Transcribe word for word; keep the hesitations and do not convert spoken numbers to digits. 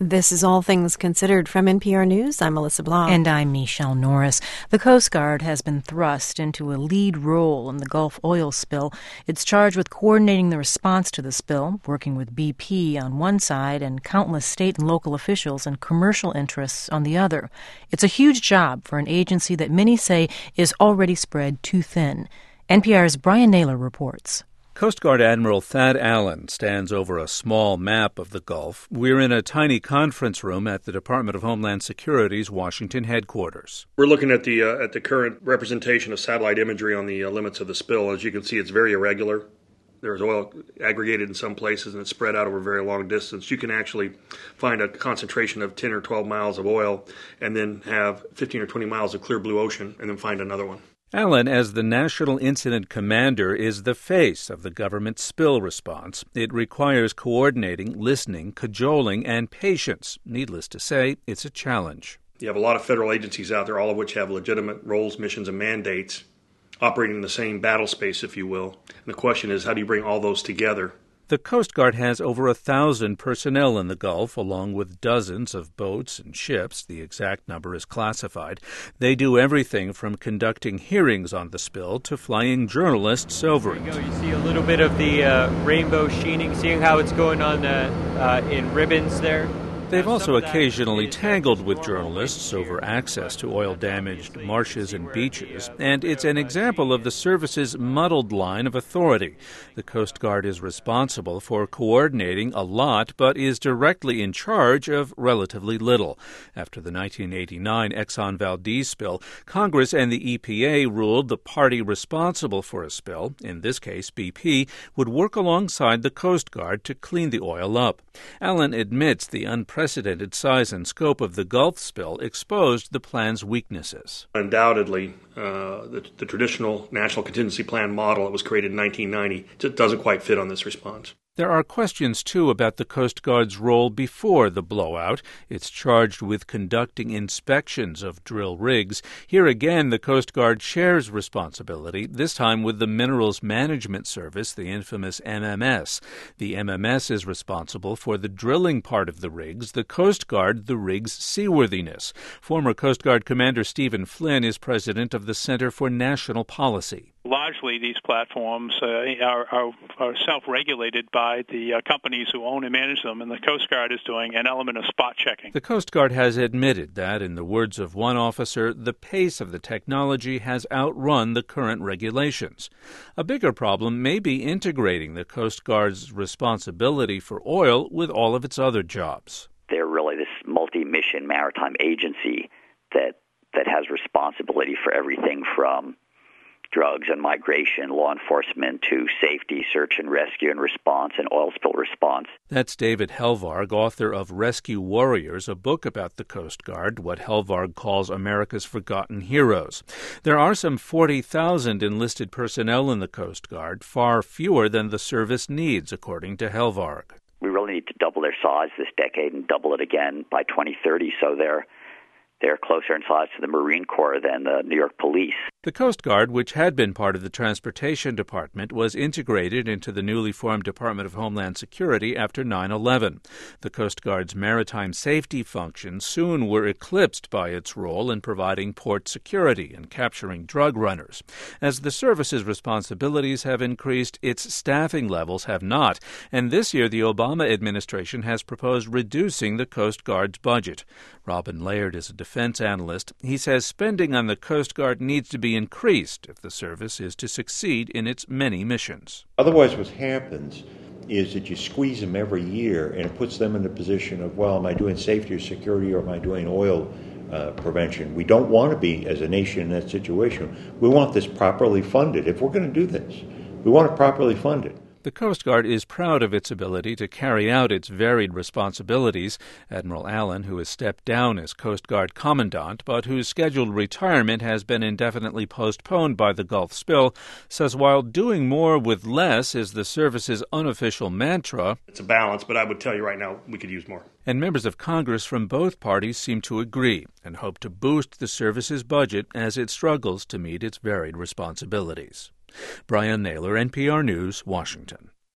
This is All Things Considered from N P R News. I'm Melissa Blanc. And I'm Michelle Norris. The Coast Guard has been thrust into a lead role in the Gulf oil spill. It's charged with coordinating the response to the spill, working with B P on one side and countless state and local officials and commercial interests on the other. It's a huge job for an agency that many say is already spread too thin. N P R's Brian Naylor reports. Coast Guard Admiral Thad Allen stands over a small map of the Gulf. We're in a tiny conference room at the Department of Homeland Security's Washington headquarters. We're looking at the uh, at the current representation of satellite imagery on the uh, limits of the spill. As you can see, it's very irregular. There's oil aggregated in some places, and it's spread out over a very long distance. You can actually find a concentration of ten or twelve miles of oil and then have fifteen or twenty miles of clear blue ocean and then find another one. Allen, as the National Incident Commander, is the face of the government's spill response. It requires coordinating, listening, cajoling, and patience. Needless to say, it's a challenge. You have a lot of federal agencies out there, all of which have legitimate roles, missions, and mandates, operating in the same battle space, if you will. And the question is, how do you bring all those together? The Coast Guard has over a thousand personnel in the Gulf, along with dozens of boats and ships. The exact number is classified. They do everything from conducting hearings on the spill to flying journalists over it. There you go. You see a little bit of the uh, rainbow sheening, seeing how it's going on uh, uh, in ribbons there. They've also occasionally tangled with journalists over access to oil-damaged marshes and beaches, and it's an example of the service's muddled line of authority. The Coast Guard is responsible for coordinating a lot, but is directly in charge of relatively little. After the nineteen eighty-nine Exxon Valdez spill, Congress and the E P A ruled the party responsible for a spill, in this case B P, would work alongside the Coast Guard to clean the oil up. Allen admits the unprecedented Unprecedented size and scope of the Gulf spill exposed the plan's weaknesses. Undoubtedly, uh, the, the traditional National Contingency Plan model that was created in nineteen ninety just doesn't quite fit on this response. There are questions, too, about the Coast Guard's role before the blowout. It's charged with conducting inspections of drill rigs. Here again, the Coast Guard shares responsibility, this time with the Minerals Management Service, the infamous M M S. The M M S is responsible for the drilling part of the rigs, the Coast Guard the rig's seaworthiness. Former Coast Guard Commander Stephen Flynn is president of the Center for National Policy. Largely, these platforms uh, are, are, are self-regulated by the uh, companies who own and manage them, and the Coast Guard is doing an element of spot checking. The Coast Guard has admitted that, in the words of one officer, the pace of the technology has outrun the current regulations. A bigger problem may be integrating the Coast Guard's responsibility for oil with all of its other jobs. They're really this multi-mission maritime agency that that has responsibility for everything from drugs and migration, law enforcement, to safety, search and rescue and response, and oil spill response. That's David Helvarg, author of Rescue Warriors, a book about the Coast Guard, what Helvarg calls America's Forgotten Heroes. There are some forty thousand enlisted personnel in the Coast Guard, far fewer than the service needs, according to Helvarg. We really need to double their size this decade and double it again by twenty thirty, so they're They're closer in size to the Marine Corps than the New York Police. The Coast Guard, which had been part of the Transportation Department, was integrated into the newly formed Department of Homeland Security after nine eleven. The Coast Guard's maritime safety functions soon were eclipsed by its role in providing port security and capturing drug runners. As the service's responsibilities have increased, its staffing levels have not, and this year the Obama administration has proposed reducing the Coast Guard's budget. Robin Laird is a defense analyst. He says spending on the Coast Guard needs to be increased if the service is to succeed in its many missions. Otherwise, what happens is that you squeeze them every year, and it puts them in a position of, well, am I doing safety or security, or am I doing oil uh, prevention? We don't want to be, as a nation, in that situation. We want this properly funded. If we're going to do this, we want it properly funded. The Coast Guard is proud of its ability to carry out its varied responsibilities. Admiral Allen, who has stepped down as Coast Guard Commandant, but whose scheduled retirement has been indefinitely postponed by the Gulf spill, says while doing more with less is the service's unofficial mantra, it's a balance, but I would tell you right now we could use more. And members of Congress from both parties seem to agree and hope to boost the service's budget as it struggles to meet its varied responsibilities. Brian Naylor, N P R News, Washington.